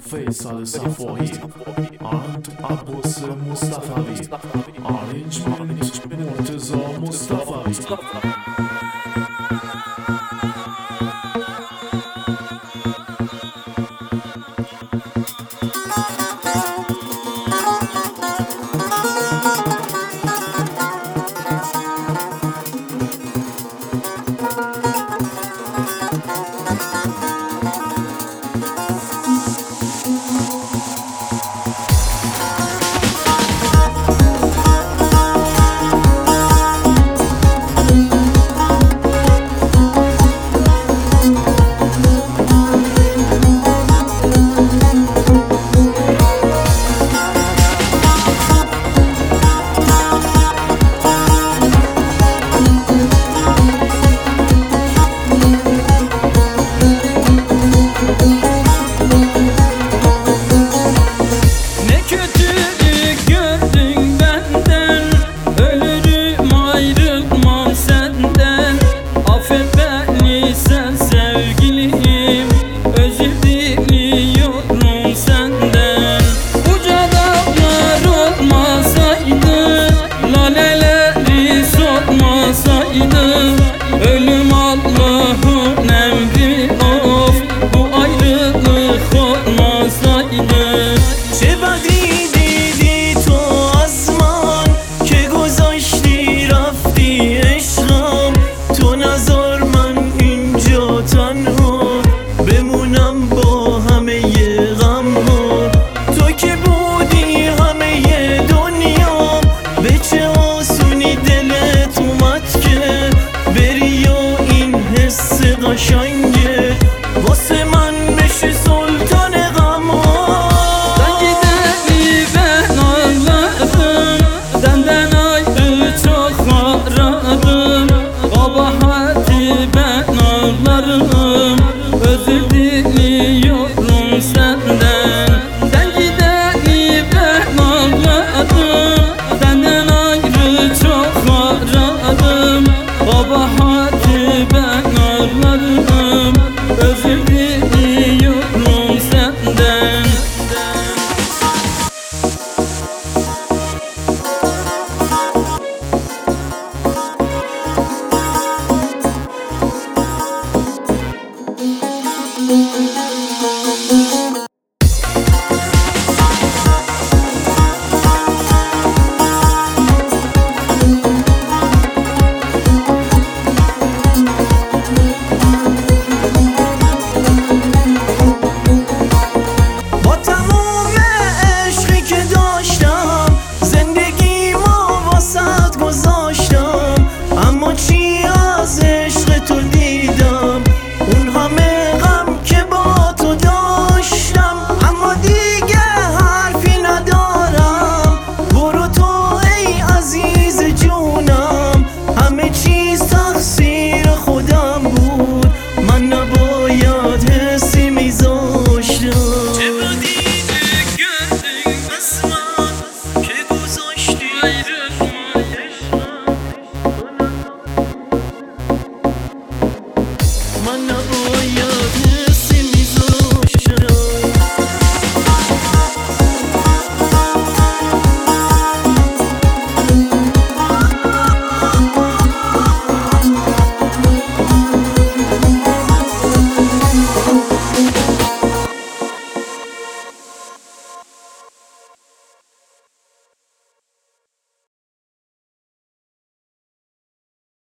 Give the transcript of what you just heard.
Faisal Safoi, and Abbas Mustafavi, arrangement Murtaza Mustafavi. Ölüm Allah'ın emri, of bu ayrılık olmasaydı. چه بدی دیدی تو از من که گذاشتی رفتی عشقم. تو نذار من اینجا تنها بمونم با همه غم ها. تو که بودی همه دنیا، به چه آسونی دلت اومد که بری و این حس قشنگه واسه من بشه سلطان غم ها. Özür diliyorum senden. Sen gideni ben ağladım, senden ayrı çok aradım. Kabahati ben ağlarım, özür diliyorum senden.